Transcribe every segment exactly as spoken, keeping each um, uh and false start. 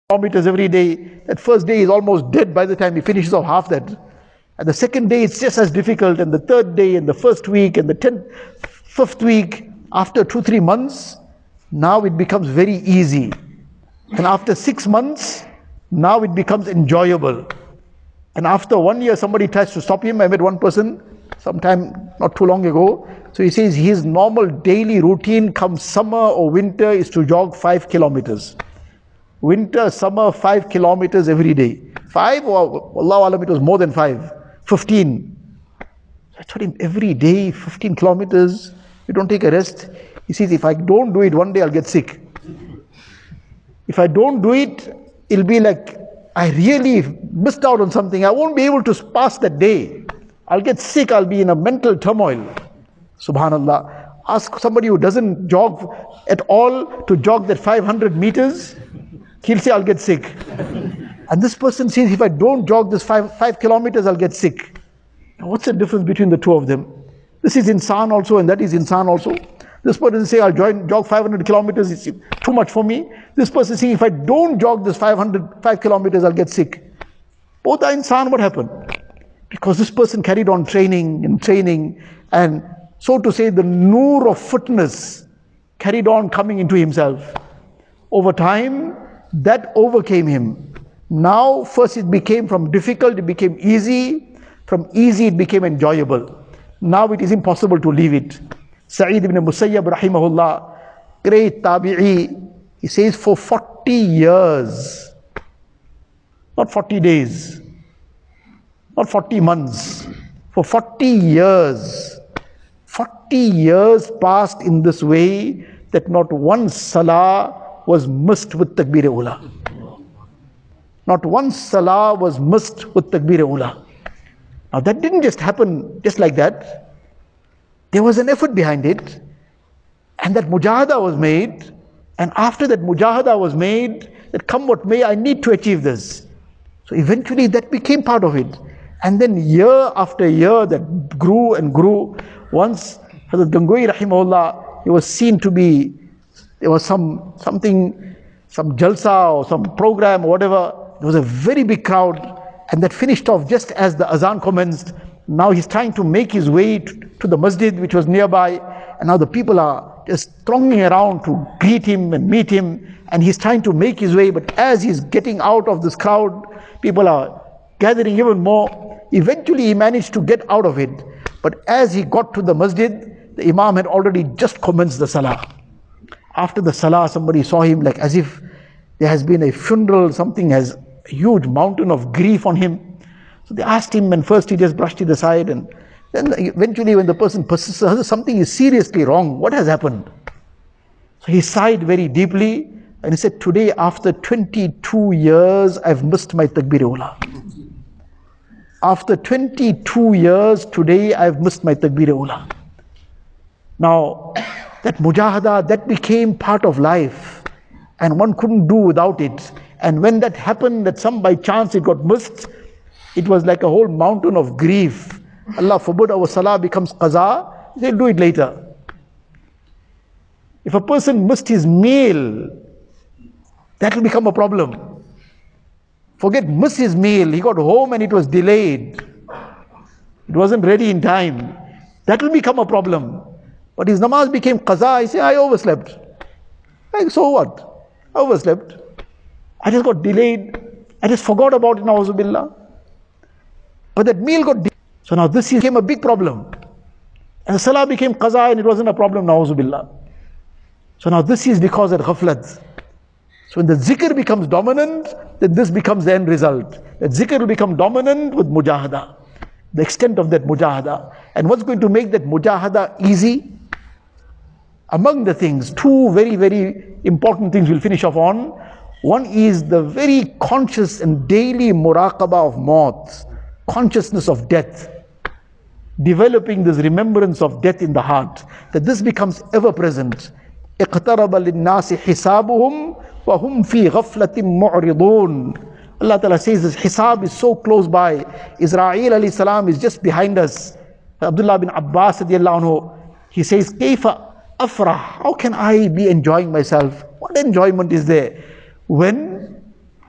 kilometers every day. That first day is almost dead by the time he finishes off half that. And the second day it's just as difficult, and the third day, and the first week, and the tenth, fifth week, after two, three months, now it becomes very easy. And after six months, now it becomes enjoyable. And after one year, somebody tries to stop him. I met one person sometime not too long ago. So he says his normal daily routine come summer or winter is to jog five kilometers. Winter, summer, five kilometers every day. Five, or Allah Alam, it was more than five. Fifteen. So I told him, every day, fifteen kilometers, you don't take a rest. He says, if I don't do it, one day I'll get sick. If I don't do it, it'll be like I really missed out on something. I won't be able to pass that day. I'll get sick, I'll be in a mental turmoil. Subhanallah. Ask somebody who doesn't jog at all to jog that five hundred meters. He'll say, I'll get sick. And this person says, if I don't jog this five, five kilometers, I'll get sick. Now, what's the difference between the two of them? This is insan also, and that is insan also. This person say, I'll join, jog five hundred kilometers, it's too much for me. This person saying, if I don't jog this five hundred, five kilometers, I'll get sick. Both are insan. What happened? Because this person carried on training and training, and so to say, the noor of fitness carried on coming into himself. Over time, that overcame him. Now, first it became from difficult, it became easy. From easy, it became enjoyable. Now it is impossible to leave it. Sa'id ibn Musayyab rahimahullah, great tabi'i, he says for forty years, not forty days, not forty months, for forty years, forty years passed in this way that not one salah was missed with takbir-e-ula. Not one salah was missed with takbir-e-ula. Now that didn't just happen just like that. There was an effort behind it, and that mujahada was made, and after that mujahada was made, that come what may, I need to achieve this. So eventually that became part of it. And then year after year that grew and grew. Once Hazrat Gangohi rahimahullah, he was seen to be, there was some something, some jalsa or some program or whatever. There was a very big crowd, and that finished off just as the azan commenced. Now he's trying to make his way to the masjid which was nearby, and now the people are just thronging around to greet him and meet him, and he's trying to make his way. But as he's getting out of this crowd, people are gathering even more. Eventually he managed to get out of it. But as he got to the masjid, the imam had already just commenced the salah. After the salah, somebody saw him like as if there has been a funeral, something has a huge mountain of grief on him. So they asked him, and first he just brushed it aside, and then eventually when the person persists, something is seriously wrong, what has happened? So he sighed very deeply, and he said, today after twenty-two years, I've missed my takbir-e-ula. After twenty-two years, today I've missed my takbir-e-ula. Now, that mujahada, that became part of life, and one couldn't do without it. And when that happened, that some by chance it got missed, it was like a whole mountain of grief. Allah forbid our salah becomes qaza, they'll do it later. If a person missed his meal, that will become a problem. Forget miss his meal, he got home and it was delayed. It wasn't ready in time. That will become a problem. But his namaz became qaza, he said, I overslept. Like, so what? I overslept. I just got delayed. I just forgot about it, na'uzu billah. But that meal got delayed. So now this became a big problem. And the salah became qaza and it wasn't a problem, na'uzu billah. So now this is because of ghaflat. So when the zikr becomes dominant, then this becomes the end result. That zikr will become dominant with mujahada. The extent of that mujahada. And what's going to make that mujahada easy? Among the things, two very, very important things we'll finish off on. One is the very conscious and daily muraqabah of maut, consciousness of death. Developing this remembrance of death in the heart. That this becomes ever present. اقترب للناس حسابهم وهم في غفلة معرضون. Allah Ta'ala says this hisab is so close by. Israel alayhi salam is just behind us. Abdullah bin Abbas radiallahu anhu, he says, Kayfa afrah? How can I be enjoying myself? What enjoyment is there? When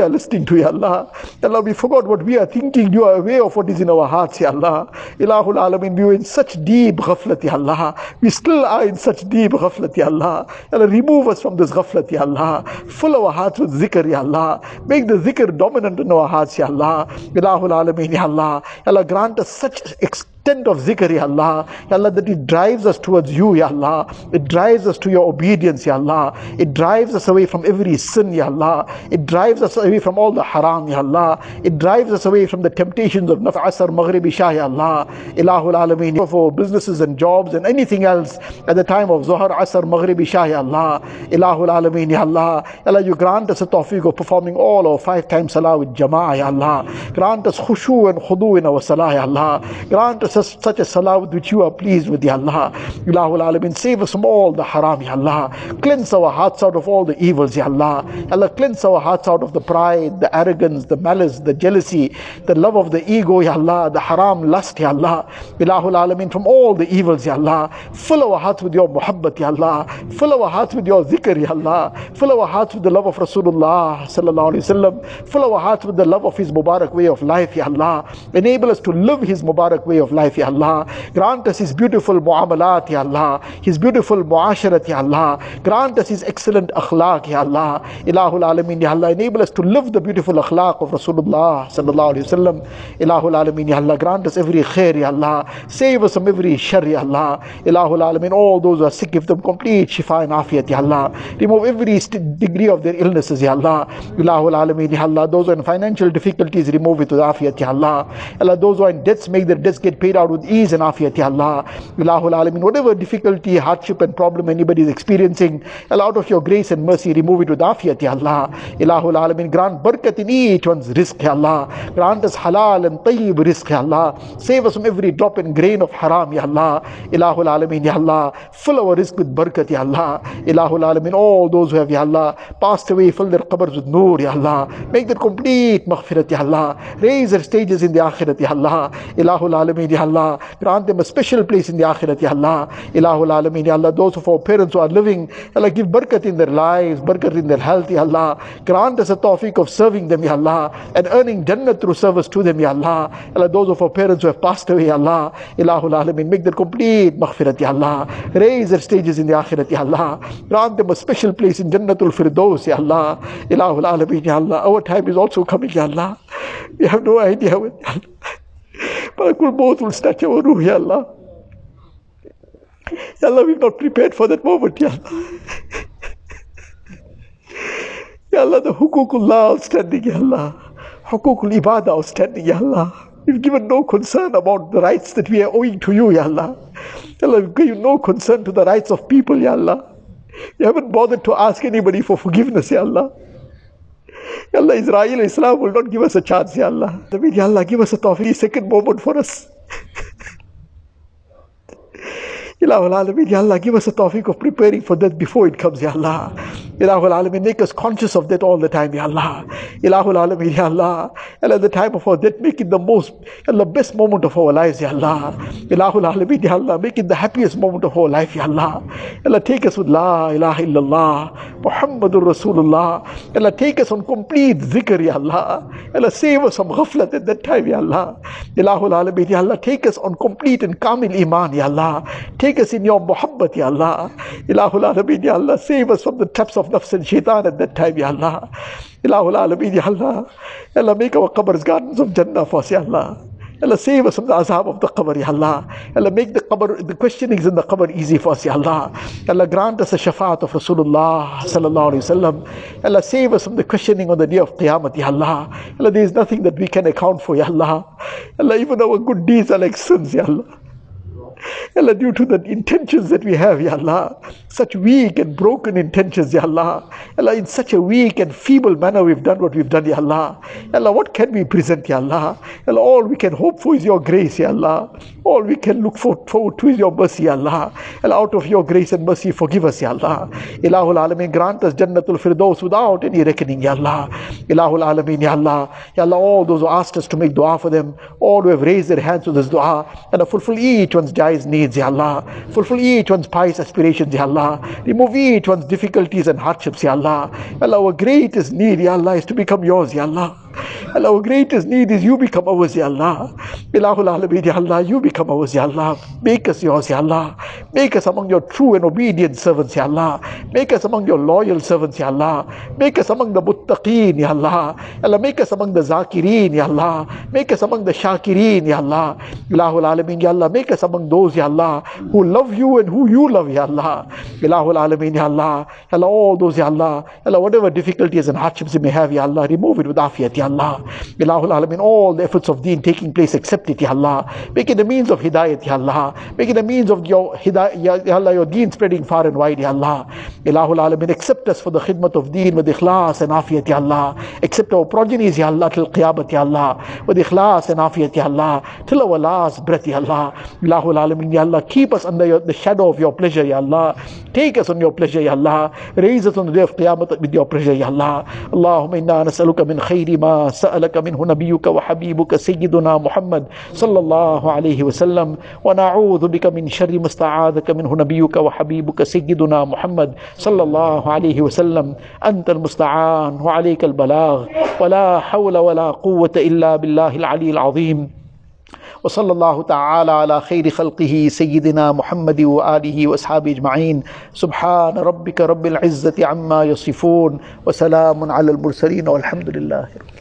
we are listening to, Ya Allah. Ya Allah, we forgot what we are thinking. You are aware of what is in our hearts, Ya Allah. Ilahul Alameen, we were in such deep ghaflat, Ya Allah. We still are in such deep ghaflat, Ya Allah. Ya Allah, remove us from this ghaflat, Ya Allah. Fill our hearts with zikr, Ya Allah. Make the zikr dominant in our hearts, Ya Allah. Ilahul Alameen, Ya Allah. Ya Allah, grant us such extent of zikr, Ya Allah. Ya Allah, that it drives us towards you, Ya Allah. It drives us to your obedience, Ya Allah. It drives us away from every sin, Ya Allah. It drives us away from all the haram, Ya Allah. It drives us away from the temptations of naf, asr, maghrib, isha, Ya Allah. Ilahul Alameen, for businesses and jobs and anything else at the time of Zuhr, Asr, Maghrib, Isha, Ya Allah. Ilahul Alameen, Ya Allah. Ya Allah, you grant us a tawfiq of performing all our five times salah with jama'ah, Ya Allah. Grant us khushu and khudu in our salah, Ya Allah. Grant us such a salah with which you are pleased with, Ya Allah. Ilahul Alameen, save us from all the haram, Ya Allah. Cleanse our hearts out of all the evils, Ya Allah. Ya Allah, cleanse our hearts out of the pride, the arrogance, the malice, the jealousy, the love of the ego, Ya Allah, the haram lust, Ya Allah. Ilahul Alameen, from all the evils, Ya Allah. Fill our hearts with your muhabbat, Ya Allah. Fill our hearts with your zikr, Ya Allah. Fill our hearts with the love of Rasulullah Sallallahu Alaihi Wasallam. Fill our hearts with the love of his Mubarak way of life, Ya Allah. Enable us to live his Mubarak way of life, Ya Allah. Grant us his beautiful muamalat, Ya Allah. His beautiful muasharat, Ya Allah. Grant us his excellent akhlaq, Ya Allah. Ilahul Alameen, Ya Allah. Enable us to live the beautiful akhlaq of Rasulullah Sallallahu Alaihi Wasallam. Ilahul Alameen, Ya Allah. Grant us every khair, Ya Allah. Save us from every shar, Ya Allah. Ilahul Alameen, all those who are sick, give them complete shifa and afiyat, Ya Allah. Remove every degree of their illnesses, Ya Allah. Ilahul Alameen, Ya Allah. Those who are in financial difficulties, remove it with afiyat, Ya Allah. Allah, those who are in debts, make their debts get paid out with ease and afiyat, Ya Allah. Ilahul Alameen, whatever difficulty, hardship and problem anybody is experiencing, Allah, out of your grace and mercy, remove it with afiyat, Ya Allah. Ilahul Alameen, grant barakat in each one's rizq, Ya Allah. Grant us halal and tayyib rizq, Ya Allah. Save us from every drop and grain of haram, Ya Allah. Ilahul Alameen, Ya Allah. Fill our rizq with barakat, Ya Allah. Ilahul Alameen, all those who have, Ya Allah, passed away, fill their qabrs with noor, Ya Allah. Make their complete maghfirat, Ya Allah. Raise their stages in the akhirat, Ya Allah. Ilahul Alameen, Ya Allah. Grant them a special place in the akhirat, Ya Allah. Ilahul Alameen, Ya Allah. Those of our parents who are living, Allah, give barakat in their lives, barakat in their health, Ya Allah. Grant us a tawfiq of serving them, Ya Allah, and earning Jannah through service to them, Ya Allah. Allah, those of our parents who have passed away, Ya Allah. Ilahul Alameen, make their complete maghfirat, Ya Allah. Raise their stages in the akhirat, Ya Allah. Grant them a special place in Jannatul Firdaus, Ya Allah. Ilahul Alameen, Ya Allah. Our time is also coming, Ya Allah. We have no idea when, Ya Allah. But both will snatch our ruh, Ya Allah. Ya Allah, we've not prepared for that moment, Ya Allah. Ya Allah, the hukukullah outstanding, Ya Allah. Hukukul ibadah outstanding, Ya Allah. We've given no concern about the rights that we are owing to you, Ya Allah. Ya Allah, we've given no concern to the rights of people, Ya Allah. We haven't bothered to ask anybody for forgiveness, Ya Allah. Ya Allah, Israel, Islam will not give us a chance, Ya Allah. Ya Allah, give us a tawfiq, second moment for us. Ilahul Alameen, Ya Allah, give us a tawfiq of preparing for death before it comes, Ya Allah. Ilahul Alameen, make us conscious of that all the time, Ya Allah. Ilahul Alameen, Ya Allah. And at the time of our death, make it the most, Ya Allah, best moment of our lives, Ya Allah. Ilahul Alameen, Ya Allah, make it the happiest moment of our life, Ya Allah. Ya Allah, take us with La ilaha illallah, Muhammadur Rasulullah. Ya Allah, take us on complete zikr, Ya Allah. Ya Allah, save us from ghaflat at that time, Ya Allah. Ilahul Alameen, Ya Allah, take us on complete and kamil iman, Ya Allah. Take us in your muhabbat, Ya Allah. Ilahul Alameen, Ya Allah, save us from the traps of nafs and shaitan at that time, Ya Allah. Ilahul Alameen, Ya Allah. Ya Allah, make our qabrs gardens of Jannah for us, Ya Allah. Ya Allah, save us from the azab of the qabr, Ya Allah. Ya Allah, make the qabr, the questionings in the qabr easy for us, Ya Allah. Ya Allah, grant us the shafaat of Rasulullah Sallallahu Alaihi Wasallam. Ya Allah, save us from the questioning on the day of Qiyamah, Ya Allah. Ya Allah, there is nothing that we can account for, Ya Allah. Ya Allah, even our good deeds are like sins, Ya Allah. Ya Allah, due to the intentions that we have, Ya Allah, such weak and broken intentions, Ya Allah. Ya Allah, in such a weak and feeble manner we've done what we've done, Ya Allah. Ya Allah, what can we present, Ya Allah? Ya Allah, all we can hope for is your grace, Ya Allah. All we can look for, forward to is your mercy, Ya Allah. Ya Allah, out of your grace and mercy, forgive us, Ya Allah. Ilahul Alameen, grant us Jannatul Firdaus without any reckoning, Ya Allah. Ilahul Alameen, Ya Allah. Ya Allah, all those who asked us to make dua for them, all who have raised their hands to this dua, and fulfill each one's jai desires, needs, Ya Allah. Fulfill each one's pious aspirations, Ya Allah. Remove each one's difficulties and hardships, Ya Allah. Allah, our greatest need, Ya Allah, is to become yours, Ya Allah. Allah, our greatest need is you become ours, Ya Allah. Ilahul Alameen, Ya Allah, you become ours, Ya Allah. Make us yours, Ya Allah. Make us among your true and obedient servants, Ya Allah. Make us among your loyal servants, Ya Allah. Make us among the muttaqeen, Ya Allah. Allah, make us among the zakireen, Ya Allah. Make us among the shakireen, Ya Allah. Ilahul Alameen, Ya Allah. Make us among those, Ya Allah, who love you and who you love, Ya Allah. Ilahul Alameen, Ya Allah. Allah, all those, Ya Allah. Allah, whatever difficulties and hardships you may have, Ya Allah, remove it with afiyat, Ya Allah. Ilahul Alameen, all the efforts of deen taking place, accept it, Ya Allah. Make it a means of hidayat, Ya Allah. Make it a means of your hidayat, Ya Allah, your deen spreading far and wide, Ya Allah. Ilahul Alameen, accept us for the khidmat of deen with ikhlas and afiyat, Ya Allah. Accept our progenies, Ya Allah, till qiyamat, Ya Allah, with ikhlas and afiyat, Ya Allah, till our last breath, Ya Allah. Ilahul Alameen, Ya Allah, keep us under your, the shadow of your pleasure, Ya Allah. Take us on your pleasure, Ya Allah. Raise us on the day of Qiyamah with your pleasure, Ya Allah. Allahumma inna nas'aluka min khayri ma sa'alaka minhu nabiyyuka wa habibuka sayyiduna Muhammad sallallahu alayhi wa sallam, wa na'udhu bika min sharri musta'adhaka minhu nabiyyuka wa habibuka sayyiduna Muhammad sallallahu alayhi wa sallam. Anta al-musta'an wa alayka al-balagh wa la hawla wa la quwwata illa billahi al-ali al-azim. وصلى الله تعالى على خير خلقه سيدنا محمد وآله وأصحابه أجمعين. سبحان ربك رب العزة عما يصفون وسلام على المرسلين والحمد لله.